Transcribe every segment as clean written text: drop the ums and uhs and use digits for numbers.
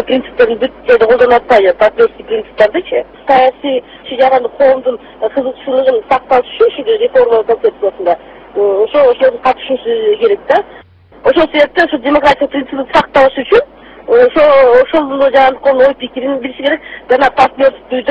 принциптерин бүт жерде колдонуп атпайбы, партиялык принциптердичи. Саясий шыжарандык коомдун кызыкчылыгын сакташ үчүн реформа концепциясында ошо катышуусу керек да. Ошол себептен ошо демократия принцибин сакталыш үчүн ошол жанагы ой пикирин билиши керек. Жана партнерствүүдө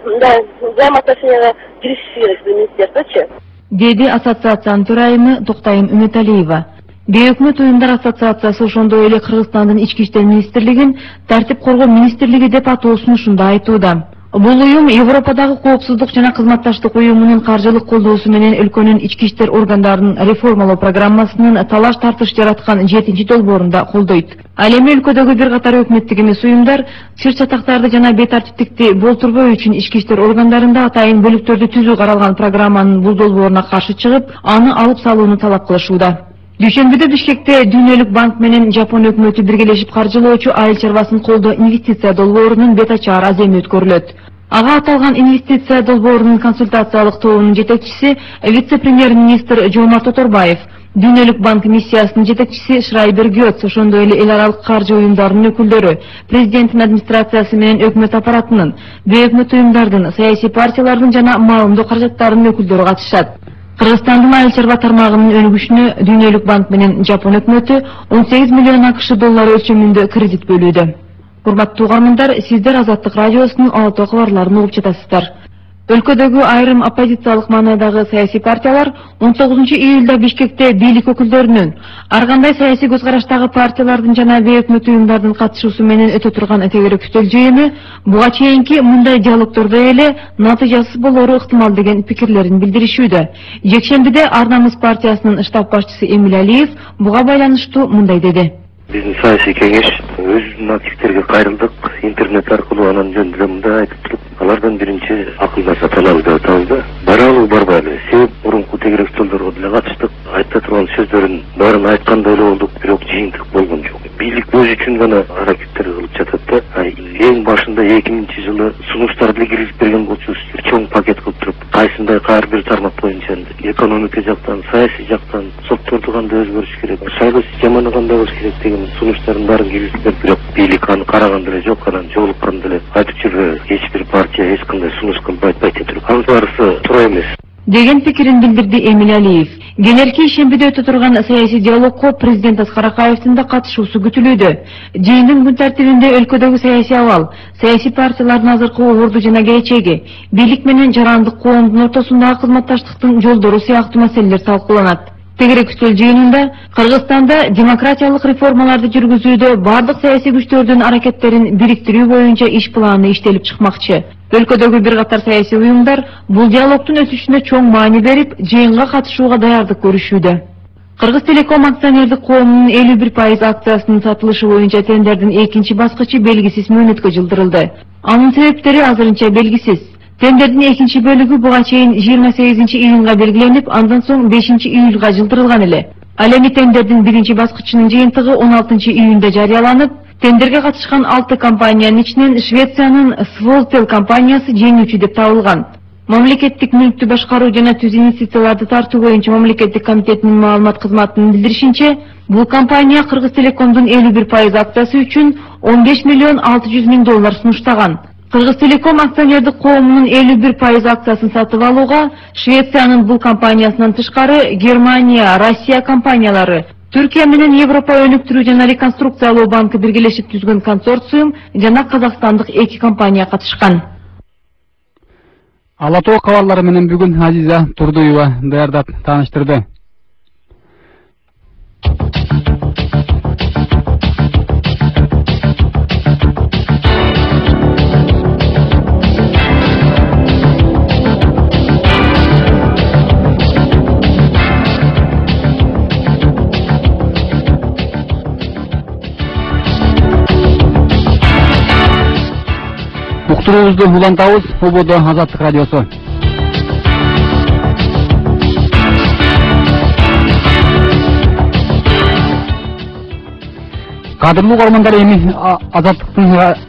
займ отношенияга киришиши керек министерствочу. Деди ассоциациянын төрайымы Токтайым Үмөталиева. Бейөкмөт уюмдар ассоциациясы ошондой эле Кыргызстандын ички иштер министрлигин тартип коргоо министрлиги деп атоосун ушундай айтууда. Бул уюм Европадагы коопсуздук жана кызматташтык уюмунун каржылык колдоосу менен өлкөнүн ички иштер органдарын реформалоо программасынын талаш тартыш жараткан 7-долбоорунда колдойт. Ал эми өлкөдөгү бир катар өкмөттүк эмес уюмдар чыр чатактарды жана бейтартиптикти болтурбоо үчүн ички иштер органдарында атайын бөлүктөрдү түзүү каралган программанын бул долбооруна каршы чыгып, аны алып салууну талап кылышууда. Дүйшөмбүдө Бишкекте Дүйнөлүк банк менен Жапон өкмөтү биргелешип каржылоочу айыл чарбасын колдоо инвестиция долбоорунун бет ачар аземи өткөрүлөт. Ага аталган инвестиция долбоорунун консультациялык тобунун жетекчиси вице-премьер-министр Жомарт Оторбаев, Дүйнөлүк банк миссиясынын жетекчиси Шрайбер Гёц, ошондой эле эл аралык каржы уюмдарынын өкүлдөрү, президенттин администрациясы менен өкмөт аппаратынын, бейөкмөт уюмдардын, саясий партиялардын жана маалымдоо каражаттарынын өкүлдөрү катышат. Кыргызстандын айыл чарба тармагынын өнүгүшүнө Дүйнөлүк банк менен Жапон өкмөтү 18 миллион АКШ доллары өлчөмүндө кредит бөлүүдө. Урматтуу угармандар, сиздер Азаттык радиосунун Ала-Тоо кабарларын угуп жатасыздар. Өлкөдөгү айрым оппозициялык маанайдагы саясий партиялар 19-июлда Бишкекте бийлик өкүлдөрүнүн, ар кандай саясий көз караштагы партиялардын жана бейөкмөт уюмдардын катышуусу менен өтө турган тегеректөл жыйыны буга чейинки мындай диалогдордо эле натыйжасыз болору ыктымал деген пикирлерин билдиришүүдө. Жекшембиде Ар намыс партиясынын штаб башчысы Эмиль Алиев буга байланыштуу мындай деди. Биздин саясий кеңеш өзүнүн активтерге кайрылдык, интернет аркылуу анан жөнүндө мындай айтып туруп, алардан биринчи акыл наса талабы деп атабыз. Барабы барбайлы, себеп мурунку тегерек столдорго деле катыштык, айта турган сөздөрүн баарын айткандай эле болдук, бирок жыйынтык болгон жок. Бийлик өзү үчүн гана аракеттер кылып жатат да. Эң башында 2000-жылы сунуштар деле киргизип берген болчу, чоң пакет кылып туруп, кайсында ар бир тармак боюнча экономика жактан, саясий жактан сотторду кандай өзгөрүш керек, шайлоо системаны кандай болуш керек деген сунуштардын баарын киргизип берип, бирок бийлик аны караган деле жок, анан жолуккан деле айтып жүрбөй, эч бир партия эч кандай сунуш кылбайт деп туруп. Анын баарысы туура эмес деген пикирин билдирди Эмиль Алиев. Келерки ишембиде өтө турган саясий диалогко президент Аскар Акаевдин да катышуусу күтүлүүдө. Жыйындын күн тартибинде өлкөдөгү саясий абал, саясий партиялардын азыркы орду жана келечеги, бийлик менен жарандык коомдун ортосундагы кызматташтыктын жолдору сыяктуу маселелер талкууланат. Тегерек үстөл жыйынында Кыргызстанда демократиялык реформаларды жүргүзүүдө бардык саясий күчтөрдүн аракеттерин бириктирүү боюнча иш планы иштелип чыкмакчы. Өлкөдөгү бир катар саясий уюмдар бул диалогдун өтүшүнө чоң маани берип, жыйынга катышууга даярдык көрүшүүдө. Кыргыз Телеком акционердик коомунун 51% акциясынын сатылышы боюнча тендердин экинчи баскычы белгисиз мөөнөткө жылдырылды. Анын себептери азырынча белгисиз. Тендердин экинчи бөлүгү буга чейин 28-июнга белгиленип, андан соң 5-июлга жылдырылган эле. Ал эми тендердин биринчи баскычынын жыйынтыгы 16-июнда жарыяланып, тендерге катышкан 6 компаниянын ичинен Швециянын Svoltel компаниясы жеңүүчү деп табылган. Мамлекеттик мүлктү башкаруу жана түз инвестицияларды тартуу боюнча мамлекеттик комитетинин маалымат кызматынын билдиришинче, бул компания Кыргыз Телекомдун 51% акциясы үчүн 15 миллион 600 миң доллар сунуштаган. Кыргыз Телеком акционердик коомунун 51% акциясын сатып алууга Швециянын бул компаниясынан тышкары Германия, Россия компаниялары, Түркия менен Европа өнүктүрүү жана реконструкциялоо банкы биргелешип түзгөн консорциум жана казакстандык 2 компания катышкан. Ала-Тоо кабарлары менен бүгүн Азиза Турдуева даярдап тааныштырды. Уктуруубузду улантабыз. Ободо Азаттык радиосу. Кадырлуу угармандар, эми Азаттыктын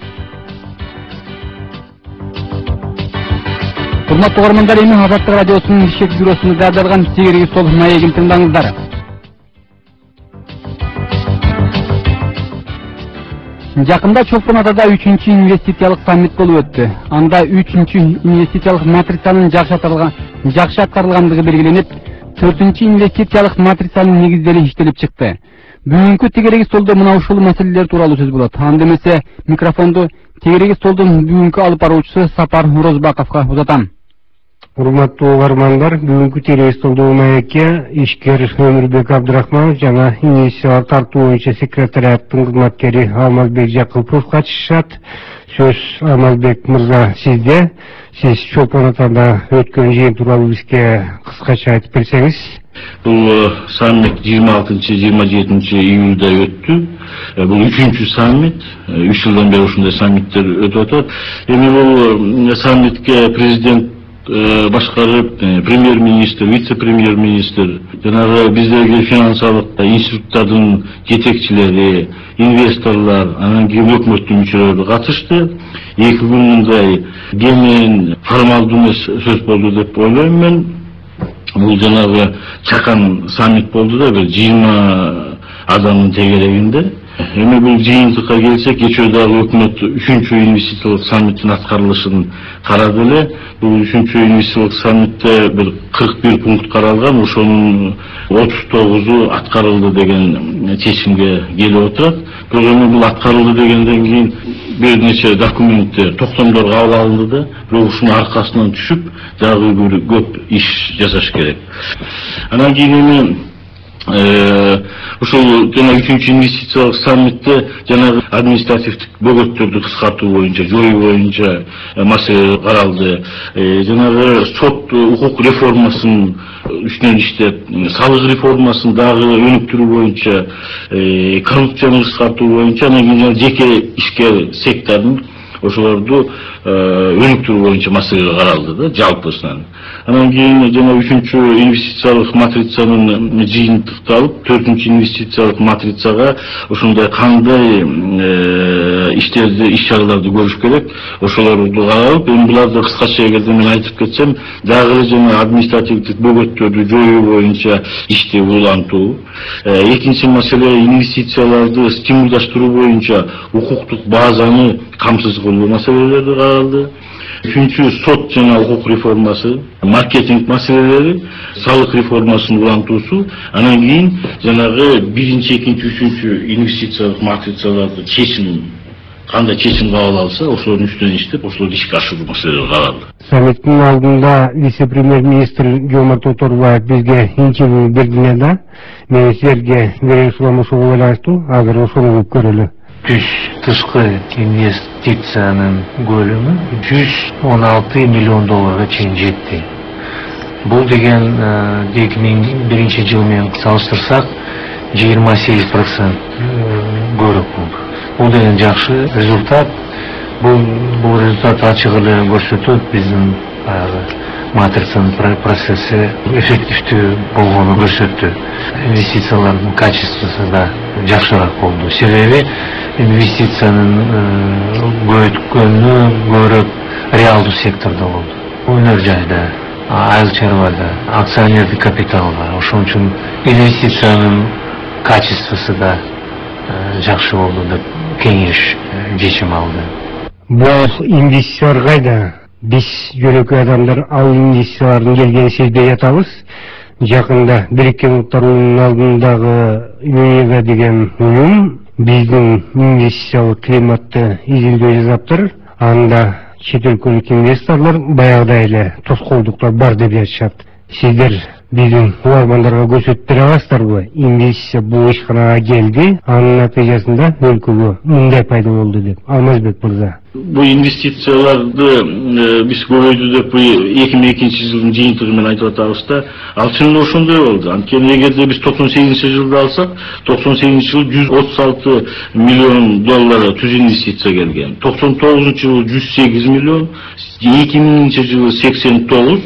урматтуу угармандар, эми Азаттык радиосунун Бишкек бюросунда даярдалган сегирги стол маегин тыңдаңыздар. Жакында Чолпон Атада 3-чү инвестициялык саммит болуп өттү. Анда 3-чү инвестициялык матрицанын жакшы аткарылгандыгы белгиленип, 4-чү инвестициялык матрицанын негиздери иштелип чыкты. Бүгүнкү тегереги столдо мына ушул маселелер тууралуу сөз болот. Анда эмесе микрофонду тегереги столдун бүгүнкү алып баруучусу Сапар Розбаковго узатам. Урматтуу угармандар, бүгүнкү тегереги столдо маекке ишкер Өмүрбек Абдрахманов жана инвестициялар тартуу боюнча секретариаттын кызматкери Алмазбек Жакыпов катышышат. Сөз Алмазбек мырза сизде. Сиз Чолпон Атада өткөн жыйын тууралуу бизге кыскача айтып берсеңиз. Бул саммит 26-27 июлда өттү. Бул 3-чү саммит. 3 жылдан бери ушундай саммиттер өтүп атат. Эми бул саммитке президент башкарып, премьер-министр, вице-премьер-министр, жанагы биздеги финансылык институттардын жетекчилери, инвесторлор, анан кийин өкмөттүн мүчөлөрү катышты. 2 күн мындай кең формалдуу эмес сөз болду деп ойлойм мен. Бул жанагы чакан саммит болду да, бир 20 адамдын тегерегинде. Эми бул жыйынтыкка келсек, кечээ дагы өкмөт 3-чү инвестициялык саммиттин аткарылышын карады эле. Бул 3-чү инвестициялык саммитте бир 41 пункт каралган, ошонун 39-у аткарылды деген чечимге келип отурат. Бирок эми бул аткарылды дегенден кийин бир нече документтер, токтомдор кабыл алынды да, бирок ушунун аркасынан түшүп, дагы бир көп иш жасаш керек. Анан кийин эми ушул жана 3-чү инвестициялык саммитте жанагы административдик бөгөттөрдү кыскартуу боюнча, жоюу боюнча маселе каралды. Жанагы сот укук реформасын үстүнөн иштеп, салык реформасын дагы өнүктүрүү боюнча, коррупцияны кыскартуу боюнча, анан кийин жеке ишкер сектордун ошолорду өнүктүрүү боюнча маселе каралды да, жалпысынан. Анан кийин жана 3-чү инвестициялык матрицанын жыйынтыкталып, 4-чү инвестициялык матрицага ошондой кандай иштерди, иш-чараларды көрүш керек, ошолорду каралып, эми буларды кыскача эгерде мен айтып кетсем, дагы жана административдик бөгөттөрдү жоюу боюнча ишти улантуу. Экинчи маселе инвестицияларды стимулдаштыруу боюнча укуктук базаны камсыз кылуу маселелери каралды. 3-чү сот жана укук реформасы, маркетинг маселелери, салык реформасынын улантуусу, анан кийин жанагы 1-чи, 2-чи, 3-чү инвестициялык матрицаларды кандай чечим кабыл алса, ошолордун үстүнөн иштеп, ошолорду ишке ашыруу маселелери каралды. Саммиттин алдында вице-премьер-министр Жомарт Оторбаев бизге интервью берди да. Мен силерге берер суроом ошого байланыштуу, азыр ошону угуп көрөлү. Тышкы инвестициянын көлөмү 116 миллион долларга чейин жетти. Бул деген 2001 жыл менен салыштырсак 28% көрөк болду. Бул деген жакшы результат. Бул результат ачык эле көрсөтөт биздин матрицанын процесси эффективдүү болгонун көрсөттү. Инвестициялардын качествосу да жакшыраак болду. Себеби инвестициянын көбөйткөнү көрөк реалдуу сектордо болду. Өнөр жайда, айыл чарбада, акционердик капиталда. Ошон үчүн инвестициянын качествосу да жакшы болду деп кеңеш чечим алды. Бул инвестициялар кайда? Биз жөнөкөй адамдар ал инвестициялардын келгенин сезбей жатабыз. Жакында Бириккен Улуттар Уюмунун алдындагы ЮНЕГА деген уюм биздин инвестициялык климатты изилдөө жасаптыр. Анда чет өлкөлүк инвесторлор баягыдай эле тоскоолдуктар бар деп жатышат. Сиздер биздин угармандарга көрсөтүп бере аласыздарбы? Инвестиция бул ишканага келди, анын натыйжасында өлкөгө мындай пайда болду деп. Алмазбек мырза. Бул инвестицияларды биз көбөйдү деп 2002 жылдын жыйынтыгы менен айтып атабыз да, ал чынында ошондой болду. Анткени эгерде биз 98 жылды алсак, 98 жыл 136 миллион доллар түз инвестиция келген. 99 жылы 108 миллион, 2000 жылы 89,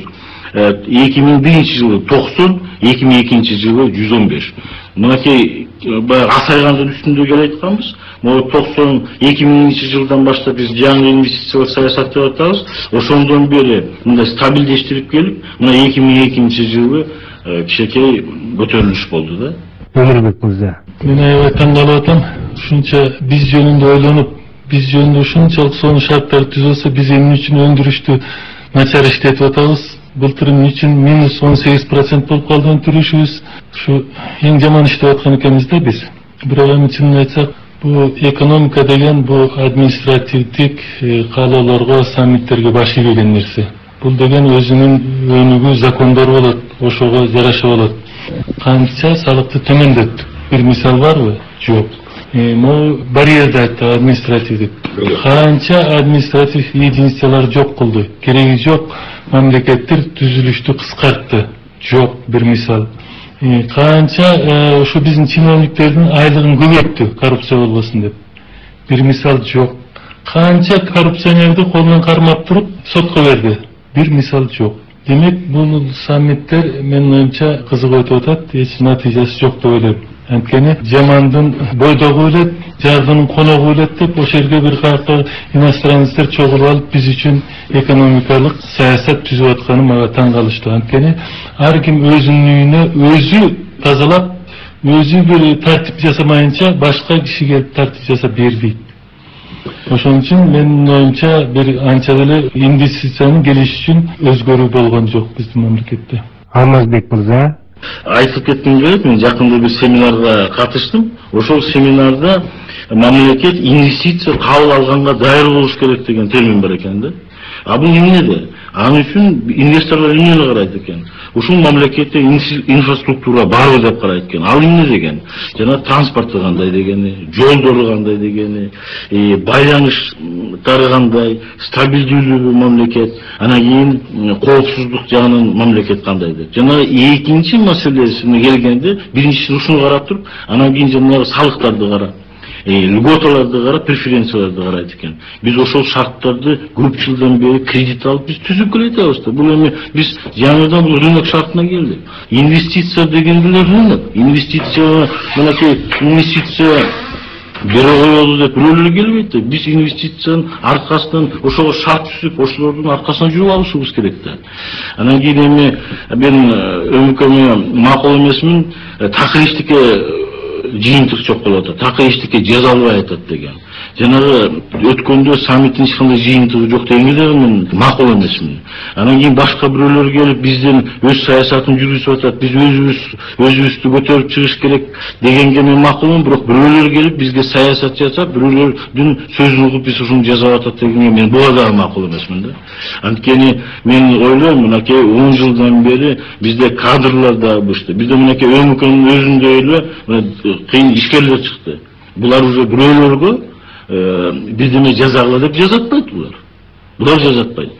2001 жылы 90, 2002 жылы 115. Мынакей асайгандын үстүндө келе айтканбыз. Могу 2000 жылдан баштап биз жаңы инвестициялык саясат деп атабыз. Ошондон бери мындай стабилдештирип келип, мына 2002 жылы кичинекей көтөрүлүш болду да. Өмүрбек мырза. Мен айткан болуп атам. ушунча биз жөнүндө ойлонуп, биз жөнүндө ушунчалык сонун шарттар түзөлсө, биз эмне үчүн өндүрүштү начар иштетип атабыз? Былтыр эмне үчүн минус 18% болуп калды өндүрүшүбүз? Ушу эң жаман иштеп аткан экенбиз да биз. Бирок эми чынын айтсак, бу экономика деген бу административдик каалоолорго, саммиттерге баш ийбеген нерсе. Бул деген өзүнүн өнүгүү закондору болот, ошого жараша болот. Канча салыкты төмөндөттүк? Бир мисал барбы? Жок. Могу барьерди айтты административдик. Канча административ единицалар жок кылды. Кереги жок мамлекеттер түзүлүштү кыскартты. Жок, бир мисал. Канча ушу биздин чиновниктердин айлыгын көбөйттү, коррупция болбосун деп. Бир мисал жок. Канча коррупционерди колунан кармап туруп сотко берди. Бир мисал жок. Демек, бул саммиттер менин оюмча кызык өтүп атат, эч натыйжасы жок деп ойлойм. Анткени жамандын бойдогу өлөт, жардынын коногу өлөт деп ошол жерге бир кайка иностранецтер чогулуп алып биз үчүн экономикалык саясат түзүп атканы мага таң калыштуу. Анткени ар ким өзүнүн үйүнө өзү тазалап, өзү бир тартип жасамайынча башка кишиге тартип жасап бербейт. Ошон үчүн менин оюмча бир анча деле инвестициянын келиш үчүн өзгөрүү болгон жок биздин мамлекетте. Алмазбек мырза, айтып кетким келет, мен жакында бир семинарга катыштым. Ошол семинарда мамлекет инвестиция кабыл алганга даяр болуш керек деген термин бар экен да. А бул эмнеде? Аны үчүн инвесторлор эмнени карайт экен? Ушул мамлекетте инфраструктура барбы деп карайт экен. Ал эмне деген? Жана транспорту кандай дегени, жолдору кандай дегени, байланыштары кандай, стабилдүүлүгү мамлекет, анан кийин коопсуздук жагынан мамлекет кандай деп. Жана экинчи маселесине келгенде, биринчиси ушуну карап туруп, анан кийин жанагы салыктарды карап, льготаларды карап, преференцияларды карайт экен. Биз ошол шарттарды көп жылдан бери кредит алып биз түзүп келатабыз да. Бул эми биз жаңыдан бул рынок шартына келдик. Инвестиция деген деле рынок. Инвестиция, мынакей инвестиция бере коелу деп бирөөлөр келбейт да. Биз инвестициянын аркасынан ошого шарт түзүп, ошолордун аркасынан жүрүп алышыбыз керек да. Анан кийин эми мен өмкөмө макул эмесмин, такыр эчтеке жыйынтык жок болуп атат. Такыр эчтеке жазалбай атат деген. Жанагы өткөндө саммиттин эч кандай жыйынтыгы жок дегенге мен макул эмесмин. Анан кийин башка бирөөлөр келип бизден өз саясатын жүргүзүп атат. Биз өзүбүздү көтөрүп чыгыш керек дегенге мен макулмун, бирок бирөөлөр келип бизге саясат жасап, бирөөлөрдүн сөзүн угуп биз ушуну жасап атат дегенге мен буга дагы макул эмесмин да. Анткени мен ойлойм, мынакей 10 жылдан бери бизде кадрлар да бышты. Бизде мынакей өмкөнүн өзүндө эле кыйын ишкерлер чыкты. Булар уже бирөөлөргө биздеме жазагыла деп жазатпайт булар. Булар жазатпайт.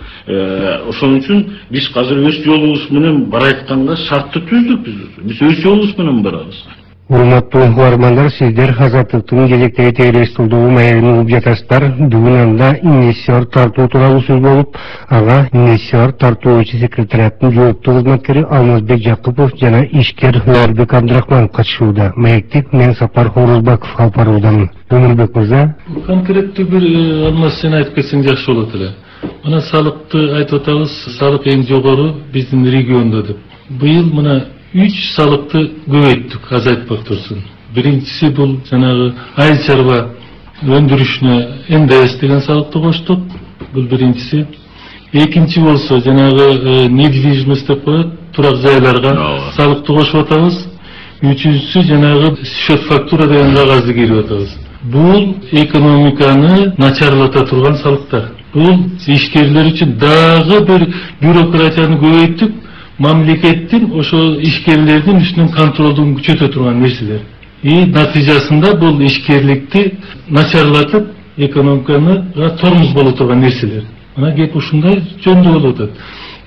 Ошон үчүн биз азыр өз жолубуз менен барайтканга шартты түздүк биз. Биз өз жолубуз менен барабыз. урматтуу угармандар, сиздер Азаттыктын кезектеги телестудуу маегин угуп жатасыздар. Бүгүн анда инвестициялар тартуу тууралуу сөз болуп, ага инвестициялар тартуучу секретариаттын жооптуу кызматкери Алмазбек Жакыпов жана ишкер Нурбек Абдрахманов катышууда. Маекти мен Сапар Хорузбаков алып баруудамын. Нурбек мырза, конкреттүү бир алмаз сен айтып кетсең жакшы болот эле. Мына салыкты айтып атабыз, салык эң жогору биздин региондо деп. Быйыл мына 3 салыкты көбөйттүк, азайтпак турсун. Биринчиси бул жанагы айыл чарба өндүрүшүнө НДС деген салыкты коштук. Бул биринчиси. Экинчи болсо жанагы недвижимость деп коет, турак жайларга салыкты кошуп атабыз. Үчүнчүсү жанагы счет фактура деген кагазды кирип атабыз. Бул экономиканы начарлата турган салыктар. Бул ишкерлер үчүн дагы бир бюрократияны көбөйттүк. Мамлекеттин ошо ишкерлердин үстүнөн контролдун күчөтө турган нерселер. Натыйжасында бул ишкерликти начарлатып, экономиканы тормоз боло турган нерселер. Мына кеп ушундай жөндө болуп атат.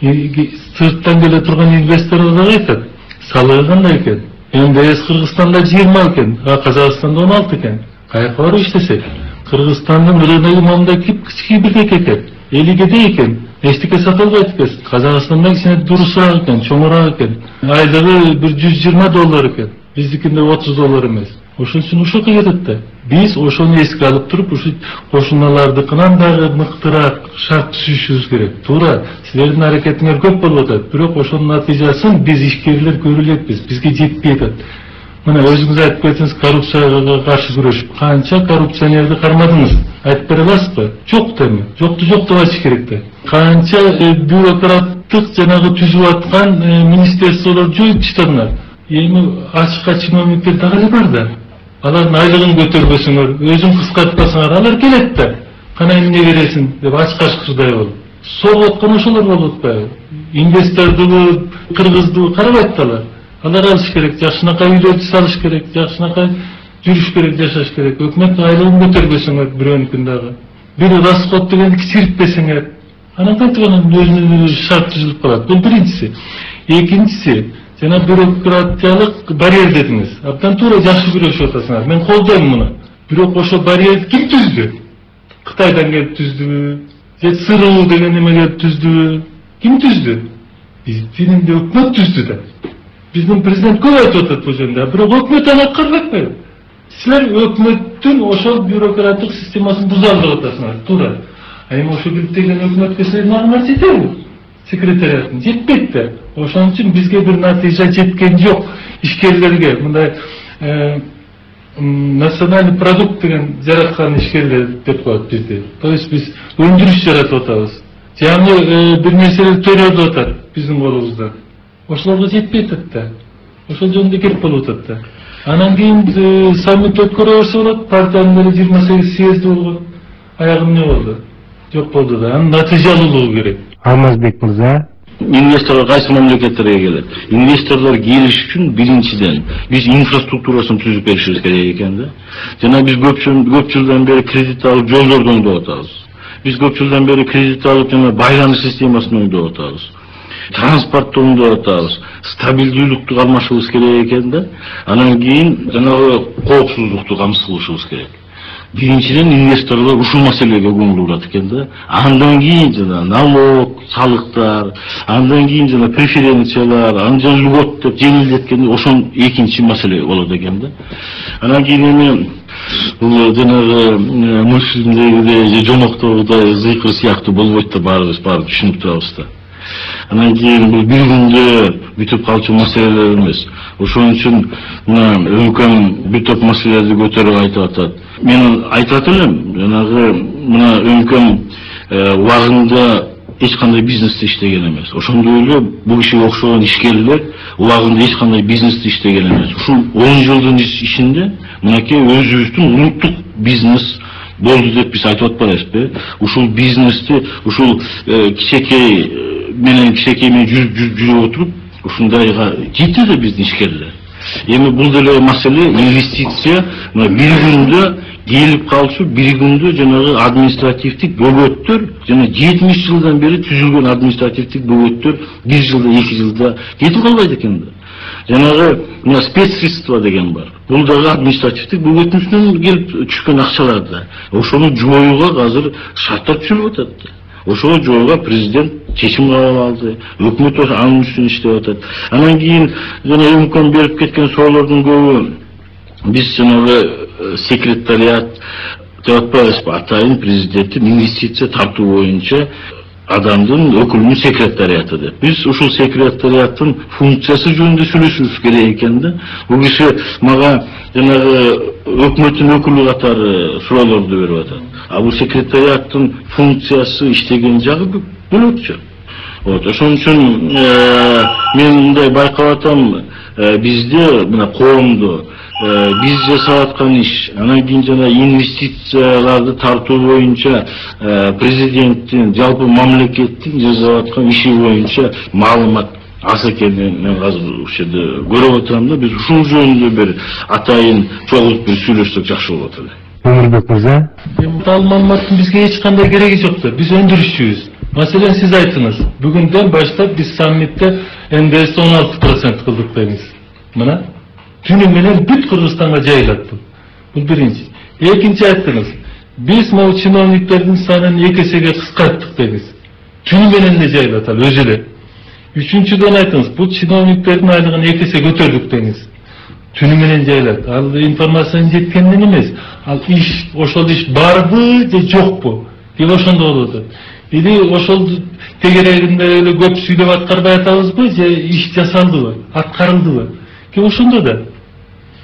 Сырттан келе турган инвесторлор айтат, салыгы кандай экен? НДС Кыргызстанда 20 экен, Казакстанда 16 экен. Каяка барып иштесек? Кыргызстандын рыногу мондай кичи бирдек экен, элигеде экен. Эчтеке сатылбайт экен. Казакстанда кичине дурусураак экен, чоңураак экен. Айлыгы бир $120 экен. Биздикинде $30 эмес. Ошон үчүн ушуга кетет да. Биз ошону эске алып туруп, ушу кошуналардыкынан дагы мыктыраак шарт түзүшүбүз керек. Туура, силердин аракетиңер көп болуп атат, бирок ошонун натыйжасын биз ишкерлер көрө элекпиз, бизге жетпей атат. Мына өзүңүз айтып кеттиңиз, коррупцияга каршы күрөшүп, канча коррупционерди кармадыңыз? Айтып бере аласызбы? Жок деми. Жокту жок деп айтыш керек да. Канча бюрократтык жанагы түзүп аткан министерстволорду жоюп таштадыңар. Эми ачыкка чиновниктер дагы эле бар да. Алардын айлыгын көтөрбөсөңөр, өзүң кыскартпасаңар, алар келет да. Кана эмне бересиң деп ачык ачкырдай болуп. Согуп аткан ошолор болуп атпайбы? Инвестордубу, кыргыздыбы карабайт да алар. Алар алыш керек, жакшынакай үйлөрдү салыш керек, жакшынакай жүрүш керек, жашаш керек. Өкмөт айлыгын көтөрбөсөңөр бирөөнүкүн дагы. Бир расход дегенди кичиртпесеңер, анан кантип анан өзүнүн шарт түзүлүп калат. Бул биринчиси. Экинчиси, жана бюрократиялык барьер дедиңиз. Абдан туура, жакшы күрөшүп атасыңар. Мен колдойм муну. Бирок ошол барьерди ким түздү? Кытайдан келип түздүбү? Же СРУ деген неме келип түздүбү? Ким түздү? Биздин өкмөт түздү да. Биздин президент көп айтып атат бул жөнүндө, бирок өкмөт аны аткарып атпайбы. Силер өкмөттүн ошол бюрократтык системасын бузам деп атасыңар, туура. Эми ошо билдирген өкмөткө силердин аңыңар жетеби? Секретариаттын жетпейт да. Ошон үчүн бизге бир натыйжа жеткен жок. Ишкерлерге мындай национальный продукт деген жараткан ишкерлер деп коет бизди. То есть биз өндүрүш жаратып атабыз. Жаңы бир нерселер төрөп атат биздин колубузда. Ошолорго жетпей атат да. Ошол жөнүндө кеп болуп атат да. Анан кийин саммит өткөрө берсе болот. Партиянын эле 28 съезди болгон. Аягы эмне болду? Жок болду да. Анын натыйжалуулугу керек. Алмазбек мырза. Инвесторлар кайсы мамлекеттерге келет? Инвесторлар келиш үчүн биринчиден биз инфраструктурасын түзүп беришибиз керек экен да. Жана биз көп жылдан бери кредит алып жолдорду оңдоп атабыз. Биз көп жылдан бери кредит алып жана байланыш системасын оңдоп атабыз. Транспортты оңдоп атабыз. Стабилдүүлүктү кармашыбыз керек экен да. Анан кийин жанагы коопсуздукту камсыз кылышыбыз керек. Биринчиден инвесторлор ушул маселеге көңүл бурат экен да. Андан кийин жана налог, салыктар, андан кийин жана преференциялар, андан льгот деп жеңилдеткенде ошон экинчи маселе болот экен да. Анан кийин эми бул жанагы мультфильмдегидей же жомоктогудой зыйкыр сыяктуу болбойт да, баарыбыз түшүнүп турабыз да. Анан кийин бул бир күндө бүтүп калчу маселелер эмес. Ошон үчүн мына өлкөм бир топ маселелерди көтөрүп айтып атат. Мен айтып элем, жанагы мына өлкөм убагында эч кандай бизнесте иштеген эмес. Ошондой эле бул кишиге окшогон ишкерлер убагында эч кандай бизнесте иштеген эмес. Ушул 10 жылдын ичинде мынакей өзүбүздүн улуттук бизнес болду деп биз айтып атпайбызбы? Ушул бизнести ушул кичекей менен жүрүп отуруп ушундайга жетти да биздин ишкерлер. Эми бул деле маселе инвестиция бир күндө келип калчу, бир күндө жанагы административдик бөгөттөр жана 70 жылдан бери түзүлгөн административдик бөгөттөр бир жылда, 2 жылда кетип калбайт экен да. Жанагы спецсредства деген бар. Бул дагы административдик бөгөттүн үстүнөн келип түшкөн акчалар да. Ошону жоюуга азыр шарттар түзүлүп атат да. Ошого жоюуга президент чечим кабыл алды. Өкмөт анын үстүнөн иштеп атат. Анан кийин жана өкмөт берип кеткен суроолордун көбү биз жанагы секретариат деп атпайбызбы? Атайын президенттин инвестиция тартуу боюнча адамдын өкүлүнүн секретариаты деп. Биз ушул секретариаттын функциясы жөнүндө сүйлөшүбүз керек экен да. Бул киши мага жанагы өкмөттүн өкүлү катары суроолорду берип атат. А бул секретариаттын функциясы иштеген жагы бөлөкчө. Ошон үчүн мен мындай байкап атам, бизде мына коомдо биз жасап аткан иш, анан кийин жана инвестицияларды тартуу боюнча президенттин, жалпы мамлекеттин жасап аткан иши боюнча маалымат аз экенин мен азыр ушул жерде көрүп отурам да. Биз ушул жөнүндө бир атайын чогулуп бир сүйлөшсөк жакшы болот эле. Өмүрбек мырза. Ал маалыматтын бизге эч кандай кереги жок да. Биз өндүрүшчүбүз. Маселен, сиз айттыңыз, бүгүндөн баштап биз саммитте НДС 16% кылдык дейбиз. Мына түнү менен бүт Кыргызстанга жайылат бул. Бул биринчи. Экинчи айттыңыз, биз могу чиновниктердин санын 2 эсеге кыскарттык дейбиз. Түнү менен эле жайылат ал өзү эле. Үчүнчүдөн айттыңыз, бул чиновниктердин айлыгын 2 эсе көтөрдүк дейбиз. Түнү менен жайылат. Ал информациянын жеткенден эмес. Ал иш, ошол иш барбы же жокпу? Деп ошондо болуп атат. Или ошол тегерегинде эле көп сүйлөп аткарбай атабызбы же иш жасалдыбы, аткарылдыбы? Ошондо да.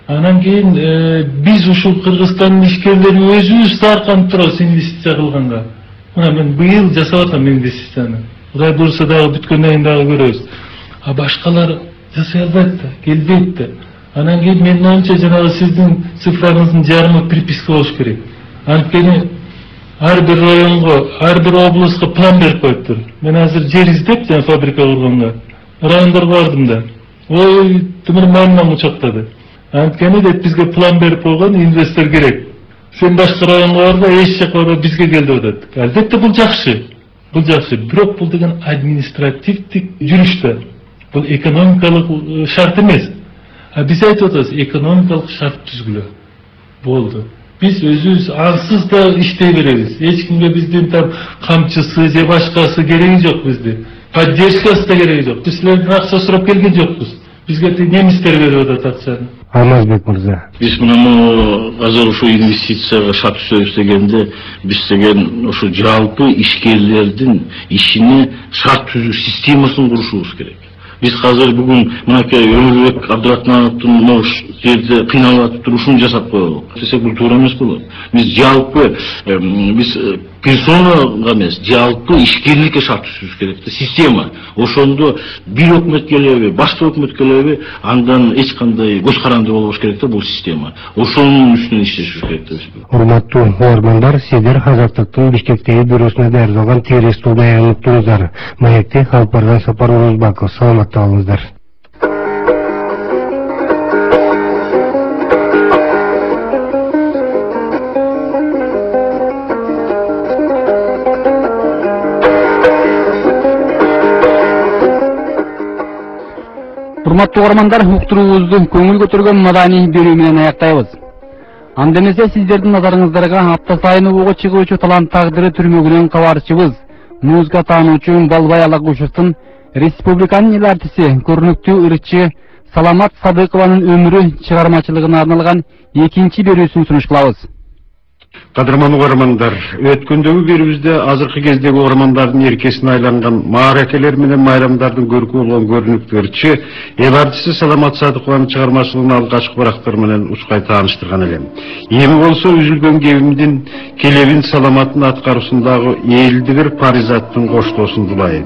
Анан кийин биз ушул Кыргызстандын ишкерлери өзүбүз арканып турабыз инвестиция кылганга. Мына мен быйыл жасап атам инвестицияны. Кудай буйруса дагы бүткөндөн кийин дагы көрөбүз. А башкалар жасай албайт да, келбейт да. Анан кийин менин оюмча жанагы сиздин цифраңыздын жарымы приписка болуш керек. Анткени ар бир районго, ар бир областка план берип коюптур. Мен азыр жер издеп жана фабрика курганга райондорго бардым да. Ой, тимир мааныман учактады. Анткени деп бизге план берип койгон инвестор керек. Сен башка районго бар да, эч жака бара бизге кел деп атат. Албетте бул жакшы. Бул жакшы. Бирок бул деген административдик жүрүш да. Бул экономикалык шарт эмес. А биз айтып атабыз, экономикалык шарт түзгүлө. Болду. Биз өзүбүз ансыз да иштей беребиз. Эч кимге биздин там камчысы же башкасы кереги жок бизде. Поддержкасы да кереги жок. Биз силерден акча сурап келген жокпуз. Бизге немистер берип атат акчаны. Алмазбек мырза. Биз мына азыр ушу инвестицияга шарт түзөбүз дегенде, биз деген ушу жалпы ишкерлердин ишине шарт түзүү системасын курушубуз керек. Биз азыр бүгүн мынакей Өмүрбек Абдрахмановдун могу жерде кыйналып атып турушун жасап коелук десек бул туура эмес болот. Биз жалпы биз персонага эмес, жалпы ишкерликке шарт түзүш керек. Система. Ошондо бир өкмөт келеби, башка өкмөт келеби, андан эч кандай көз каранды болбош керек да бул система. Ошонун үстүнөн иштешибиз керек да. Урматтуу угармандар, сиздер Азаттыктын Бишкектеги бюросуна даярдалган тересту даярдыктыңыздар. Маекти алып барган Сапар Орозбаков, саламатта болуңуздар. Урматтуу угармандар, уктуруубузду көңүл көтөргөн маданий берүү менен аяктайбыз. Анда эмесе сиздердин назарыңыздарга апта сайын убуга чыгуучу талант тагдыры түрмөгүнөн кабарчыбыз, музыка таануучу Балбай Алагушевдин республиканын эл артиси, көрүнүктүү ырчы Саламат Садыкованын өмүрү чыгармачылыгына арналган экинчи берүүсүн сунуш кылабыз. Кадырман угармандар, өткөндөгү берүүбүздө азыркы кездеги угармандардын эркесине айланган мааракелер менен майрамдардын көркү болгон көрүнүктүү ырчы эл артиси Саламат Садыкованын чыгармачылыгын алгачкы барактар менен учкай тааныштырган элем. Эми болсо үзүлгөн кебимдин келебин Саламаттын аткаруусундагы Элдигер Паризаттын коштоосун улайын.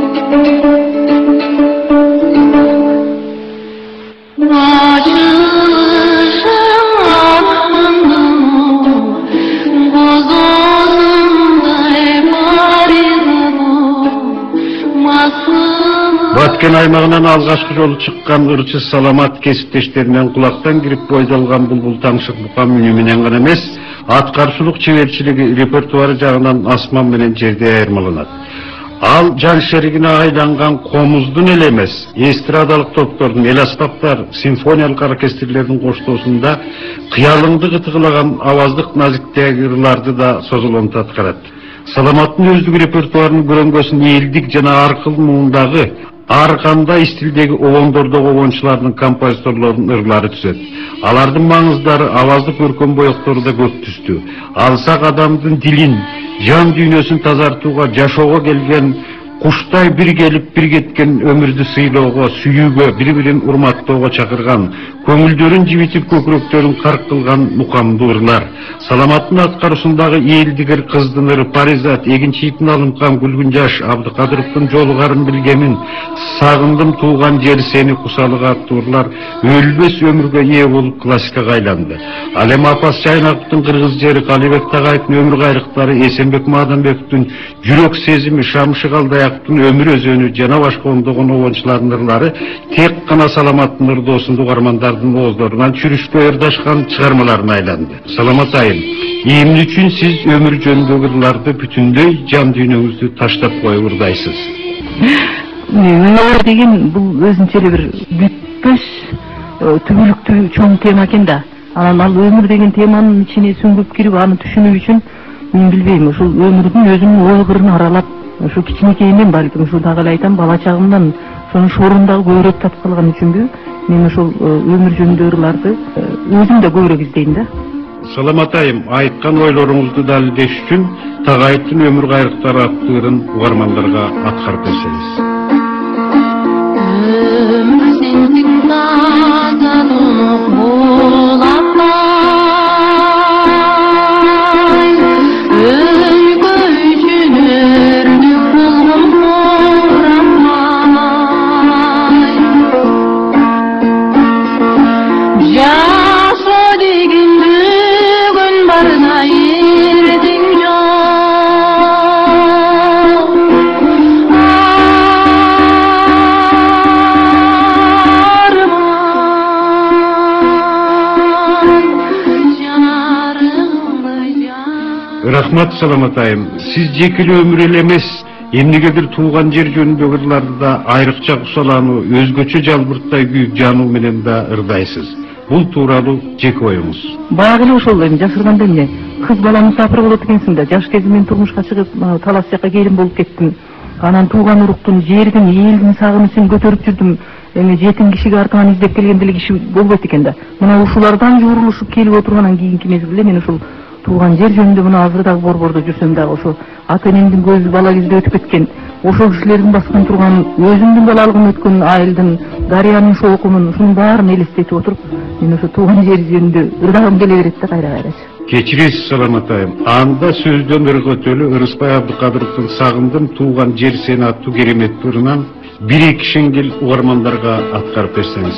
Баткен аймагынан алгачкы жолу чыккан ырчы Саламат кесиптештеринен кулактан кирип бойдолгон булбул таңшык букан үнү менен гана эмес, аткарчылык чеберчилиги, репертуары жагынан асман менен жерде айырмаланат. Ал жан шеригине айланган комуздун эле эмес, эстрадалык топтордун, эл аспаптар, симфониялык оркестрлердин коштоосунда кыялыңды кытыгылаган аваздык назиктеги ырларды да созулонту аткарат. Саламаттын өздүк репертуарынын көрөңгөсүн элдик жана аркыл муундагы ар кандай стилдеги обондордогу обончулардын, композиторлордун ырлары түзөт. Алардын маңыздары, аваздык көркөм боектору да көп түстүү. Алсак адамдын дилин, жан дүйнөсүн тазартууга, жашоого келген куштай бир келип бир кеткен өмүрдү сыйлоого, сүйүүгө, бири-бирин урматтоого чакырган, көңүлдөрүн жибитип көкүрөктөрүн карк кылган мукамдуу ырлар. Саламаттын аткаруусундагы Элдигер кыздын ыры Паризат, Эгинчиевдин Алымкан күлгүн жаш, Абдыкадыровдун жолугарын билгемин, Сагындым тууган жер сени кусалыгы аттуу ырлар өлбөс өмүргө ээ болуп классикага айланды. Ал эми Апас Жайнаковдун Кыргыз жери, Калибек Тагаевдин өмүр кайрыктары, Эсенбек Маданбековдун жүрөк сезими, Шамшык Алдаяктын өмүр өзөнү жана башка ондогон обончулардын ырлары тек гана Саламаттын ырдоосунда угармандардын ооздорунан чүрүшкө ырдашкан чыгармаларына айланды. Саламат айым, эмне үчүн сиз өмүр жөнүндөгү ырларды бүтүндөй жан дүйнөңүздү таштап коюп ырдайсыз? Өмүр деген бул өзүнчө эле бир бүтпөс түбүлүктүү чоң тема экен да. Анан ал өмүр деген теманын ичине сүңгүп кирип, аны түшүнүү үчүн мен билбейм, ушул өмүрдүн өзүнүн ой кырын аралап, ушу кичинекейимден балким ушул дагы эле айтам, бала чагымдан ошонун шоорундагы көбүрөөк татып калган үчүнбү, мен ушул өмүр жөнүндө ырларды өзүм да көбүрөөк издейм да. Саламат айым, айткан ойлоруңузду далилдеш үчүн Тагайевдин өмүр кайрыктары аттуу ырын угармандарга аткарып берсеңиз. Өмүр сенсиң таза Рахмат, саламат айым. Сиз жекеле өмүр эле эмес, эмнегедир тууган жер жөнүндөгү ырларды да айрыкча кусалануу, өзгөчө жалбырттай күйүп жануу менен да ырдайсыз. Бул тууралуу жеке оюңуз. Баягы эле ошол жашырганда эмне кыз бала мусафир болот экенсиң да, жаш кезимден турмушка чыгып, талас жакка келин болуп кеттим. Анан тууган уруктун, жердин, элдин сагынычын көтөрүп жүрдүм. Эми жетим кишиге артынан издеп келген деле киши болбойт экен да. Мына ушулардан жуурулушуп келип отургандан кийинки мезгилде мен ушул тууган жер жөнүндө мына азыр дагы борбордо жүрсөм дагы ошо ата энемдин көзү бала кезде өтүп кеткен, ошол кишилердин баскан турган, өзүмдүн балалыгым өткөн айылдын, дарыянын шоокунун, ушунун баарын элестетип отуруп, мен ошо тууган жер жөнүндө ырдагым келе берет да кайра-кайрачы. Кечиресиз, саламат айым. Анда сөздөн ырг өтөлү Ырысбай Абдыкадыровдун Сагындым тууган жер сен аттуу керемет ырынан бир-эки шеңгел угармандарга аткарып берсеңиз.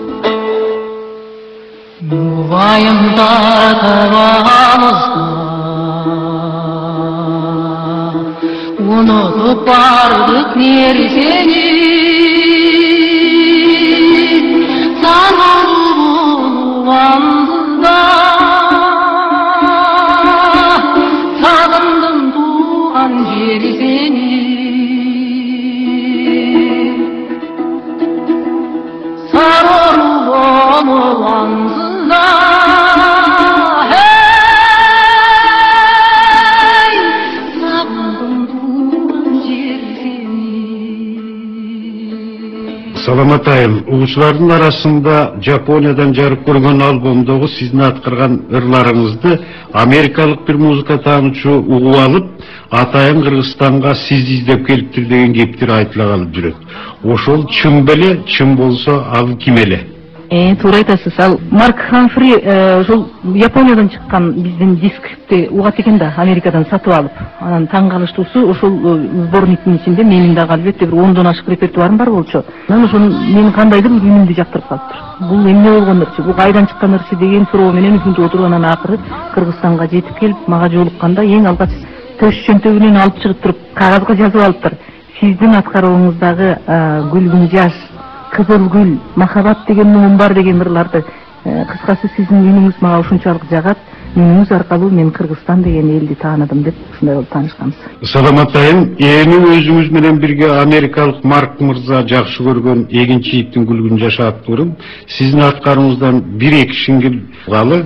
Yuvayımda taramızda unutup bardık nerseni sarılıp andında sağındım tuğan yeri seni sarılıp andında Саламат айым, угуучулардын арасында Жапониядан жарык көргөн альбомдогу сиздин аткарган ырларыңызды америкалык бир музыка таануучу угуп алып, атайын Кыргызстанга сизди издеп келиптир деген кептер айтыла калып жүрөт. Ошол чын беле, чын болсо ал ким эле? Туура айтасыз. Ал Марк Хамфри ошол Япониядан чыккан биздин дискти угат экен да, Америкадан сатып алып. Анан таң калыштуусу ошол сборниктин ичинде менин дагы албетте бир 10дон ашык репертуарым бар болчу. Анан ошону менин кандайдыр үнүмдү жактырып калыптыр. Бул эмне болгондорчу? Бул кайдан чыккан ырчы деген суроо менен үзүнтүп отургандан акыры Кыргызстанга жетип келип, мага жолукканда эң алгач төш чөнтөгүнөн алып чыгып туруп кагазга жазып алыптыр. Сиздин аткарууңуздагы гүлгүн жаш, кызыл гүл, махаббат деген муун бар деген ырларды, кыскасы сиздин үнүңүз мага ушунчалык жагат, үнүңүз аркылуу мен Кыргызстан деген элди тааныдым деп ушундай болуп таанышканбыз. Саламат айым, эми өзүңүз менен бирге америкалык Марк мырза жакшы көргөн Эгинчиевдин Гүлгүн жаш аттуу сиздин аткарууңуздан бир-эки шиңгил калы.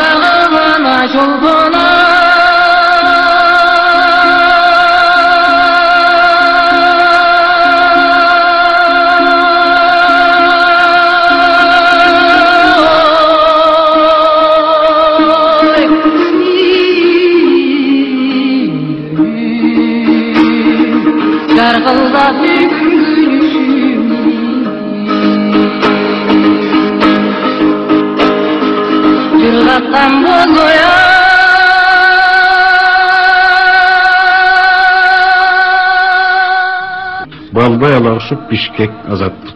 Балбай алашып Бишкек азаттык.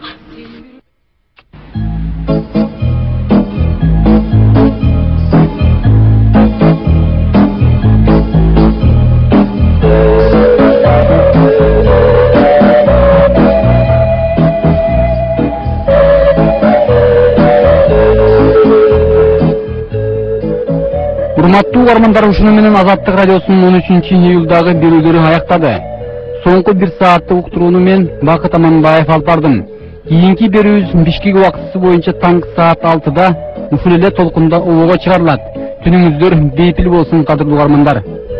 Урматтуу угармандар, ушуну менен Азаттык радиосунун 13-июлдагы берүүлөрү аяктады. Соңку 1 сааттык уктурууну мен Бакыт Аманбаев алып бардым. Кийинки берүүбүз Бишкек убактысы боюнча таңкы саат 6-да ушул эле толкунда обого чыгарылат. Түнүңүздөр бейпил болсун, кадырлуу угармандар.